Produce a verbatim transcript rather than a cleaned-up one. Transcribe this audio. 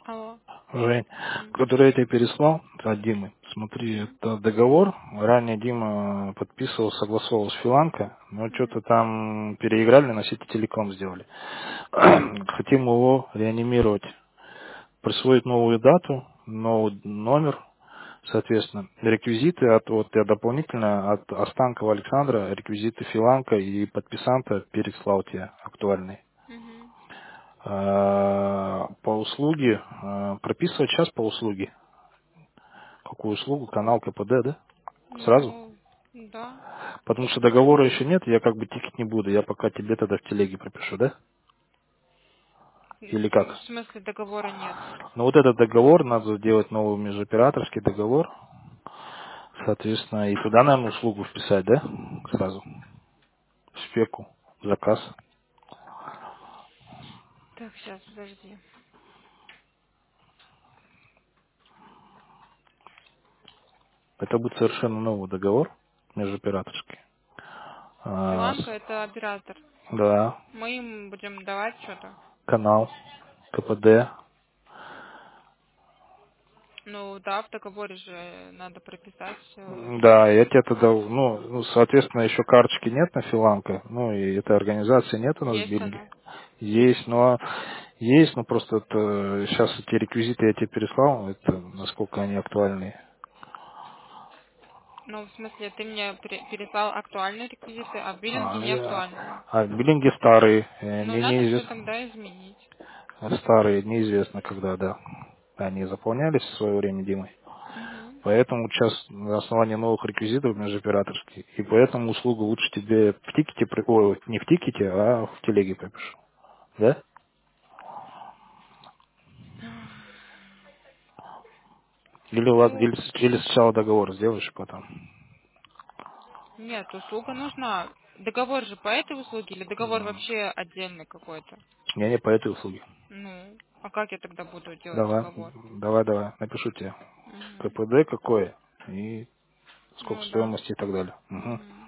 Алло. Жень, М. который я тебе переслал от Димы. Смотри, Мгм. это договор. Ранее Дима подписывал, согласовывал с Филанко, но Мгм. что-то там переиграли, на сети телеком сделали. Хотим его реанимировать, присвоить новую дату, новый номер, соответственно, реквизиты от, вот я дополнительно от Останкова Александра, реквизиты Филанка и подписанта переслал тебе актуальный. Мгм. А, По услуге, а, прописывать сейчас по услуге. Какую услугу? Канал КПД, да? Сразу? Ну, да. Потому что договора еще нет, я как бы тикать не буду. Я пока тебе тогда в телеге пропишу, да? М, Или как? В смысле договора нет. Ну вот этот договор, надо сделать новый межоператорский договор, соответственно, и туда, наверное, услугу вписать, да? Сразу. В спеку, заказ. Так, сейчас, подожди. Это будет совершенно новый договор межоператорский. А, Филанка с- это оператор. да, Мы им будем давать что-то. канал, КПД. Ну да, в договоре же надо прописать все. Да, я тебе тогда, ну, ну, соответственно, еще карточки нет на Филанка, ну, и этой организации нет у нас в Есть Биллинге. она. Есть, но есть, но просто это, сейчас эти реквизиты я тебе переслал, это насколько они актуальны. Ну, в смысле, ты мне пере- переслал актуальные реквизиты, а в биллинге А, не э, актуальные. а Биллинги старые, э, Ну, мне надо все неизвестно, тогда изменить. старые, неизвестно когда, да. Они заполнялись в свое время Димой. Угу. Поэтому сейчас на основании новых реквизитов межоператорских, и поэтому услугу лучше тебе в тикете, при- ой, не в тикете, а в телеге пропишу. Да? Или, ладно, Ну, или, с- или сначала договор сделаешь, потом. нет, услуга нужна. Договор же по этой услуге или договор М, вообще отдельный какой-то? Не, не по этой услуге. Ну, а как я тогда буду делать Давай, договор? давай, давай, напишу тебе. Угу. КПД какое и сколько Ну да. стоимости и так далее. Мгм. Угу.